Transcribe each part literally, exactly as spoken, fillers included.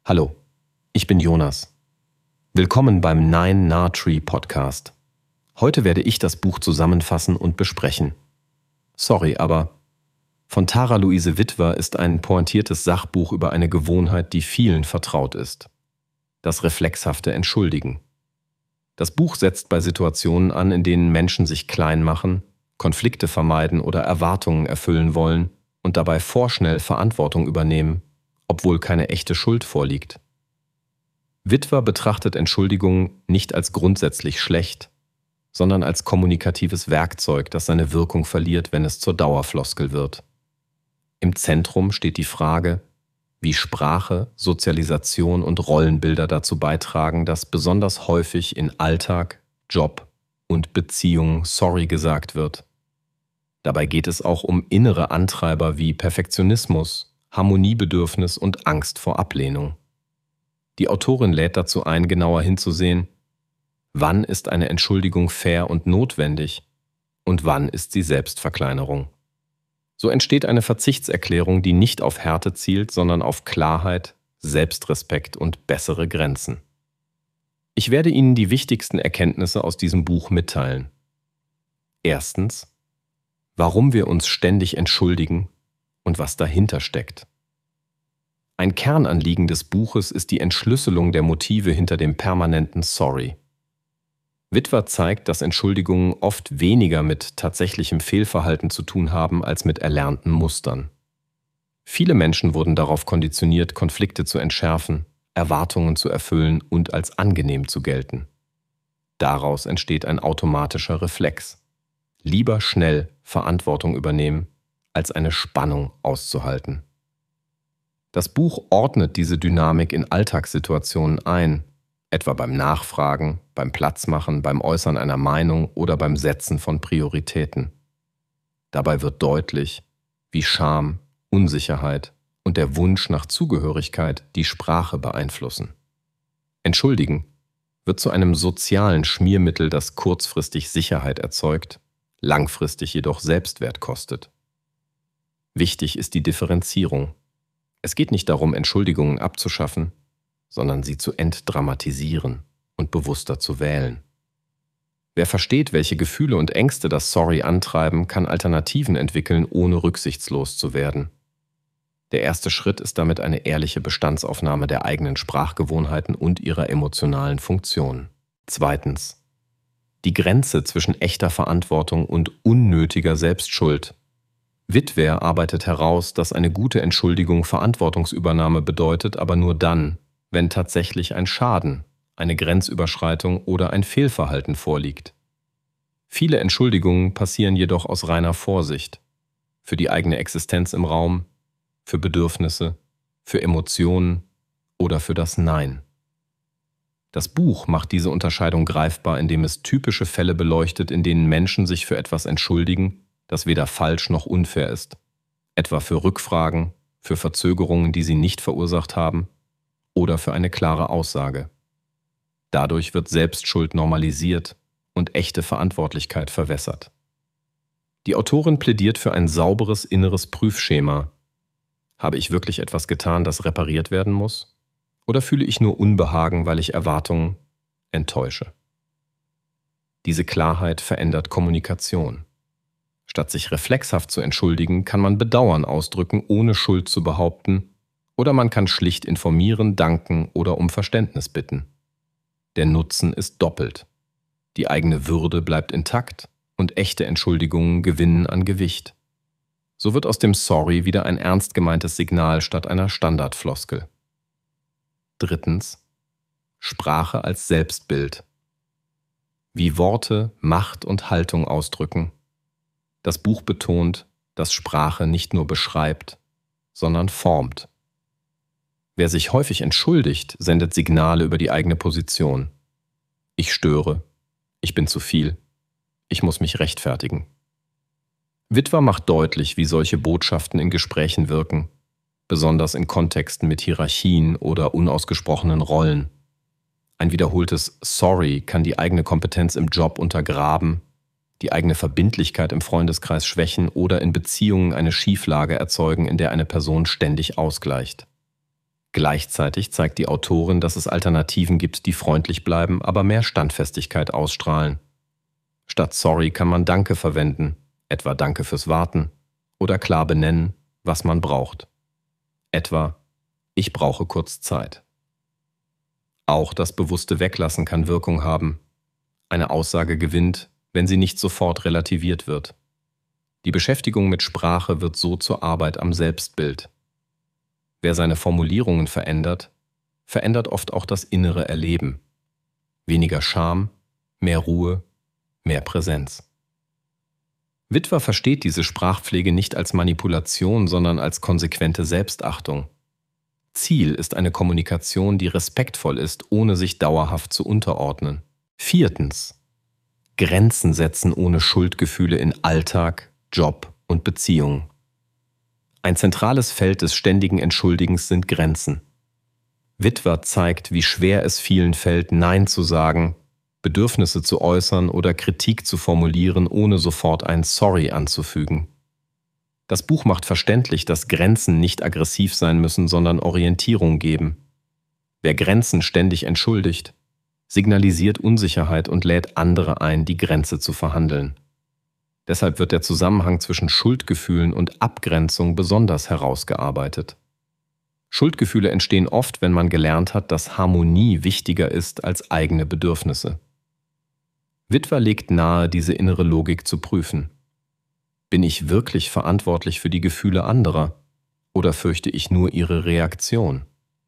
Hallo, ich bin Jonas. Willkommen beim Nine Nah Tree Podcast. Heute werde ich das Buch zusammenfassen und besprechen. Sorry, aber von Tara Luise Witwer ist ein pointiertes Sachbuch über eine Gewohnheit, die vielen vertraut ist. Das reflexhafte Entschuldigen. Das Buch setzt bei Situationen an, in denen Menschen sich klein machen, Konflikte vermeiden oder Erwartungen erfüllen wollen und dabei vorschnell Verantwortung übernehmen, obwohl keine echte Schuld vorliegt. Witwer betrachtet Entschuldigung nicht als grundsätzlich schlecht, sondern als kommunikatives Werkzeug, das seine Wirkung verliert, wenn es zur Dauerfloskel wird. Im Zentrum steht die Frage, wie Sprache, Sozialisation und Rollenbilder dazu beitragen, dass besonders häufig in Alltag, Job und Beziehung sorry gesagt wird. Dabei geht es auch um innere Antreiber wie Perfektionismus, Harmoniebedürfnis und Angst vor Ablehnung. Die Autorin lädt dazu ein, genauer hinzusehen, wann ist eine Entschuldigung fair und notwendig und wann ist sie Selbstverkleinerung. So entsteht eine Verzichtserklärung, die nicht auf Härte zielt, sondern auf Klarheit, Selbstrespekt und bessere Grenzen. Ich werde Ihnen die wichtigsten Erkenntnisse aus diesem Buch mitteilen. Erstens, warum wir uns ständig entschuldigen und was dahinter steckt. Ein Kernanliegen des Buches ist die Entschlüsselung der Motive hinter dem permanenten Sorry. Witwer zeigt, dass Entschuldigungen oft weniger mit tatsächlichem Fehlverhalten zu tun haben als mit erlernten Mustern. Viele Menschen wurden darauf konditioniert, Konflikte zu entschärfen, Erwartungen zu erfüllen und als angenehm zu gelten. Daraus entsteht ein automatischer Reflex. Lieber schnell Verantwortung übernehmen, als eine Spannung auszuhalten. Das Buch ordnet diese Dynamik in Alltagssituationen ein, etwa beim Nachfragen, beim Platzmachen, beim Äußern einer Meinung oder beim Setzen von Prioritäten. Dabei wird deutlich, wie Scham, Unsicherheit und der Wunsch nach Zugehörigkeit die Sprache beeinflussen. Entschuldigen wird zu einem sozialen Schmiermittel, das kurzfristig Sicherheit erzeugt, langfristig jedoch Selbstwert kostet. Wichtig ist die Differenzierung. Es geht nicht darum, Entschuldigungen abzuschaffen, sondern sie zu entdramatisieren und bewusster zu wählen. Wer versteht, welche Gefühle und Ängste das Sorry antreiben, kann Alternativen entwickeln, ohne rücksichtslos zu werden. Der erste Schritt ist damit eine ehrliche Bestandsaufnahme der eigenen Sprachgewohnheiten und ihrer emotionalen Funktion. Zweitens. Die Grenze zwischen echter Verantwortung und unnötiger Selbstschuld. Witwer arbeitet heraus, dass eine gute Entschuldigung Verantwortungsübernahme bedeutet, aber nur dann, wenn tatsächlich ein Schaden, eine Grenzüberschreitung oder ein Fehlverhalten vorliegt. Viele Entschuldigungen passieren jedoch aus reiner Vorsicht, für die eigene Existenz im Raum, für Bedürfnisse, für Emotionen oder für das Nein. Das Buch macht diese Unterscheidung greifbar, indem es typische Fälle beleuchtet, in denen Menschen sich für etwas entschuldigen, das weder falsch noch unfair ist, etwa für Rückfragen, für Verzögerungen, die sie nicht verursacht haben, oder für eine klare Aussage. Dadurch wird Selbstschuld normalisiert und echte Verantwortlichkeit verwässert. Die Autorin plädiert für ein sauberes inneres Prüfschema. Habe ich wirklich etwas getan, das repariert werden muss? Oder fühle ich nur Unbehagen, weil ich Erwartungen enttäusche? Diese Klarheit verändert Kommunikation. Statt sich reflexhaft zu entschuldigen, kann man Bedauern ausdrücken, ohne Schuld zu behaupten, oder man kann schlicht informieren, danken oder um Verständnis bitten. Der Nutzen ist doppelt. Die eigene Würde bleibt intakt und echte Entschuldigungen gewinnen an Gewicht. So wird aus dem Sorry wieder ein ernst gemeintes Signal statt einer Standardfloskel. Drittens. Sprache als Selbstbild. Wie Worte Macht und Haltung ausdrücken. Das Buch betont, dass Sprache nicht nur beschreibt, sondern formt. Wer sich häufig entschuldigt, sendet Signale über die eigene Position. Ich störe, ich bin zu viel, ich muss mich rechtfertigen. Witwer macht deutlich, wie solche Botschaften in Gesprächen wirken, besonders in Kontexten mit Hierarchien oder unausgesprochenen Rollen. Ein wiederholtes Sorry kann die eigene Kompetenz im Job untergraben, die eigene Verbindlichkeit im Freundeskreis schwächen oder in Beziehungen eine Schieflage erzeugen, in der eine Person ständig ausgleicht. Gleichzeitig zeigt die Autorin, dass es Alternativen gibt, die freundlich bleiben, aber mehr Standfestigkeit ausstrahlen. Statt Sorry kann man Danke verwenden, etwa Danke fürs Warten, oder klar benennen, was man braucht. Etwa, ich brauche kurz Zeit. Auch das bewusste Weglassen kann Wirkung haben. Eine Aussage gewinnt, wenn sie nicht sofort relativiert wird. Die Beschäftigung mit Sprache wird so zur Arbeit am Selbstbild. Wer seine Formulierungen verändert, verändert oft auch das innere Erleben. Weniger Scham, mehr Ruhe, mehr Präsenz. Witwer versteht diese Sprachpflege nicht als Manipulation, sondern als konsequente Selbstachtung. Ziel ist eine Kommunikation, die respektvoll ist, ohne sich dauerhaft zu unterordnen. Viertens. Grenzen setzen ohne Schuldgefühle in Alltag, Job und Beziehungen. Ein zentrales Feld des ständigen Entschuldigens sind Grenzen. Witwer zeigt, wie schwer es vielen fällt, Nein zu sagen, Bedürfnisse zu äußern oder Kritik zu formulieren, ohne sofort ein Sorry anzufügen. Das Buch macht verständlich, dass Grenzen nicht aggressiv sein müssen, sondern Orientierung geben. Wer Grenzen ständig entschuldigt, signalisiert Unsicherheit und lädt andere ein, die Grenze zu verhandeln. Deshalb wird der Zusammenhang zwischen Schuldgefühlen und Abgrenzung besonders herausgearbeitet. Schuldgefühle entstehen oft, wenn man gelernt hat, dass Harmonie wichtiger ist als eigene Bedürfnisse. Witwer legt nahe, diese innere Logik zu prüfen. Bin ich wirklich verantwortlich für die Gefühle anderer oder fürchte ich nur ihre Reaktion?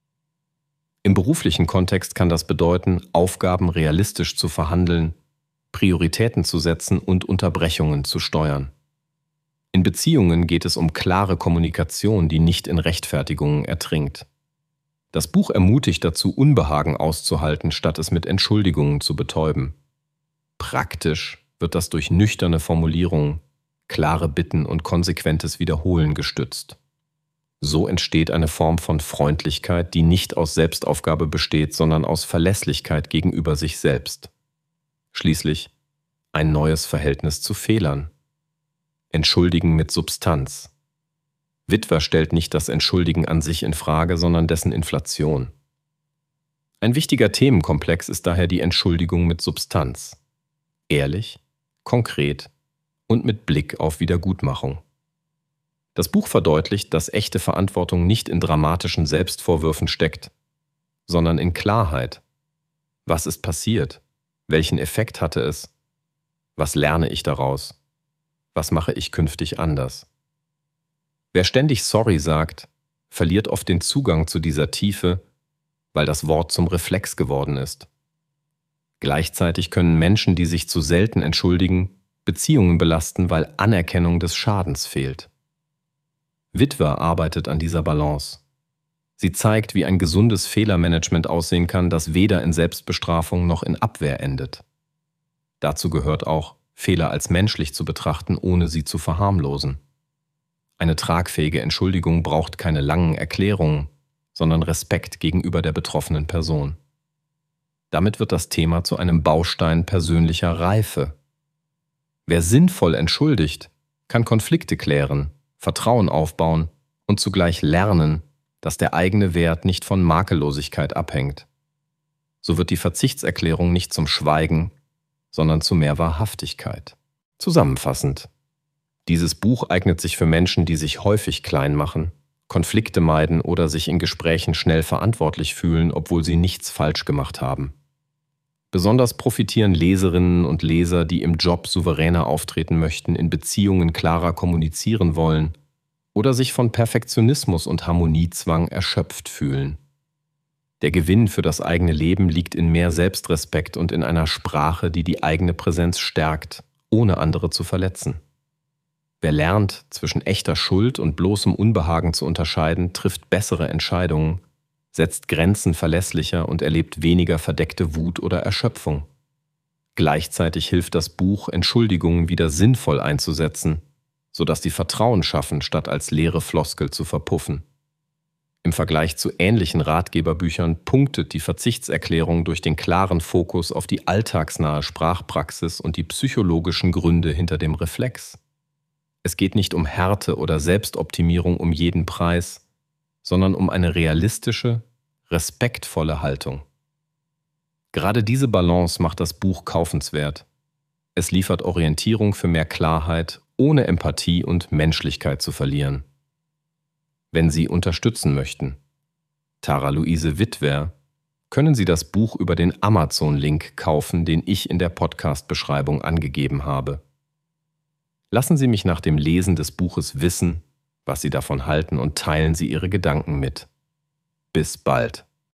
Im beruflichen Kontext kann das bedeuten, Aufgaben realistisch zu verhandeln, Prioritäten zu setzen und Unterbrechungen zu steuern. In Beziehungen geht es um klare Kommunikation, die nicht in Rechtfertigungen ertrinkt. Das Buch ermutigt dazu, Unbehagen auszuhalten, statt es mit Entschuldigungen zu betäuben. Praktisch wird das durch nüchterne Formulierungen, klare Bitten und konsequentes Wiederholen gestützt. So entsteht eine Form von Freundlichkeit, die nicht aus Selbstaufgabe besteht, sondern aus Verlässlichkeit gegenüber sich selbst. Schließlich ein neues Verhältnis zu Fehlern. Entschuldigen mit Substanz. Witwer stellt nicht das Entschuldigen an sich in Frage, sondern dessen Inflation. Ein wichtiger Themenkomplex ist daher die Entschuldigung mit Substanz. Ehrlich, konkret und mit Blick auf Wiedergutmachung. Das Buch verdeutlicht, dass echte Verantwortung nicht in dramatischen Selbstvorwürfen steckt, sondern in Klarheit. Was ist passiert? Welchen Effekt hatte es? Was lerne ich daraus? Was mache ich künftig anders? Wer ständig Sorry sagt, verliert oft den Zugang zu dieser Tiefe, weil das Wort zum Reflex geworden ist. Gleichzeitig können Menschen, die sich zu selten entschuldigen, Beziehungen belasten, weil Anerkennung des Schadens fehlt. Witwer arbeitet an dieser Balance. Sie zeigt, wie ein gesundes Fehlermanagement aussehen kann, das weder in Selbstbestrafung noch in Abwehr endet. Dazu gehört auch, Fehler als menschlich zu betrachten, ohne sie zu verharmlosen. Eine tragfähige Entschuldigung braucht keine langen Erklärungen, sondern Respekt gegenüber der betroffenen Person. Damit wird das Thema zu einem Baustein persönlicher Reife. Wer sinnvoll entschuldigt, kann Konflikte klären, Vertrauen aufbauen und zugleich lernen, dass der eigene Wert nicht von Makellosigkeit abhängt. So wird die Verzichtserklärung nicht zum Schweigen, sondern zu mehr Wahrhaftigkeit. Zusammenfassend: Dieses Buch eignet sich für Menschen, die sich häufig klein machen, Konflikte meiden oder sich in Gesprächen schnell verantwortlich fühlen, obwohl sie nichts falsch gemacht haben. Besonders profitieren Leserinnen und Leser, die im Job souveräner auftreten möchten, in Beziehungen klarer kommunizieren wollen oder sich von Perfektionismus und Harmoniezwang erschöpft fühlen. Der Gewinn für das eigene Leben liegt in mehr Selbstrespekt und in einer Sprache, die die eigene Präsenz stärkt, ohne andere zu verletzen. Wer lernt, zwischen echter Schuld und bloßem Unbehagen zu unterscheiden, trifft bessere Entscheidungen, setzt Grenzen verlässlicher und erlebt weniger verdeckte Wut oder Erschöpfung. Gleichzeitig hilft das Buch, Entschuldigungen wieder sinnvoll einzusetzen, sodass sie Vertrauen schaffen, statt als leere Floskel zu verpuffen. Im Vergleich zu ähnlichen Ratgeberbüchern punktet die Verzichtserklärung durch den klaren Fokus auf die alltagsnahe Sprachpraxis und die psychologischen Gründe hinter dem Reflex. Es geht nicht um Härte oder Selbstoptimierung um jeden Preis, sondern um eine realistische, respektvolle Haltung. Gerade diese Balance macht das Buch kaufenswert. Es liefert Orientierung für mehr Klarheit, ohne Empathie und Menschlichkeit zu verlieren. Wenn Sie unterstützen möchten, Tara Luise Wittwer, können Sie das Buch über den Amazon-Link kaufen, den ich in der Podcast-Beschreibung angegeben habe. Lassen Sie mich nach dem Lesen des Buches wissen, was Sie davon halten, und teilen Sie Ihre Gedanken mit. Bis bald.